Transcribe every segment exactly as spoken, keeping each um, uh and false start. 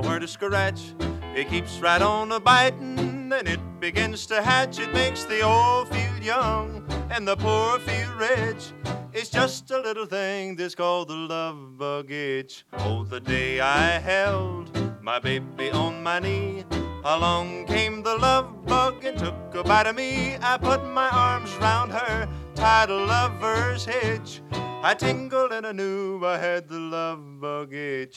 where to scratch. It keeps right on a biting, and it begins to hatch. It makes the old feel young, and the poor feel rich. It's just a little thing that's called the love bug itch. Oh, the day I held my baby on my knee, along came the love bug and took a bite of me. I put my arms round her, tied a lover's hitch. I tingled and I knew I had the love bug itch.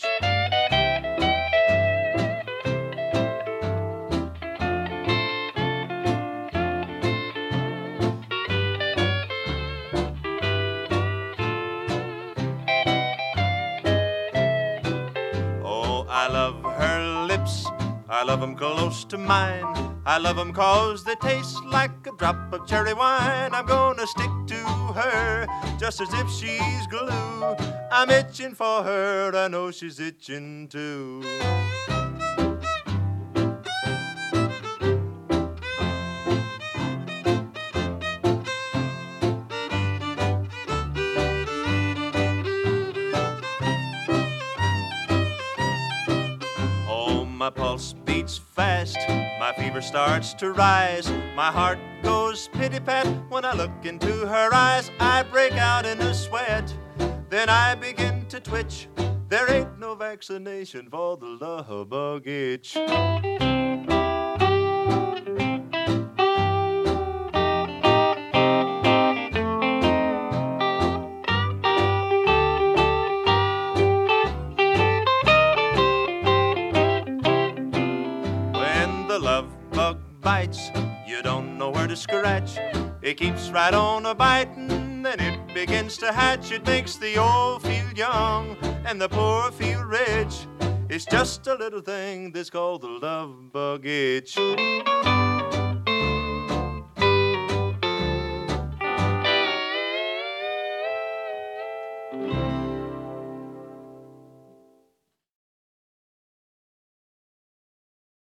I love her lips, I love them close to mine. I love them cause they taste like a drop of cherry wine. I'm gonna stick to her just as if she's glue. I'm itching for her, I know she's itching too. My pulse beats fast, my fever starts to rise. My heart goes pity-pat when I look into her eyes. I break out in a sweat, then I begin to twitch. There ain't no vaccination for the love bug itch. Bites, you don't know where to scratch. It keeps right on a biting, and it begins to hatch. It makes the old feel young, and the poor feel rich. It's just a little thing that's called the love bug itch.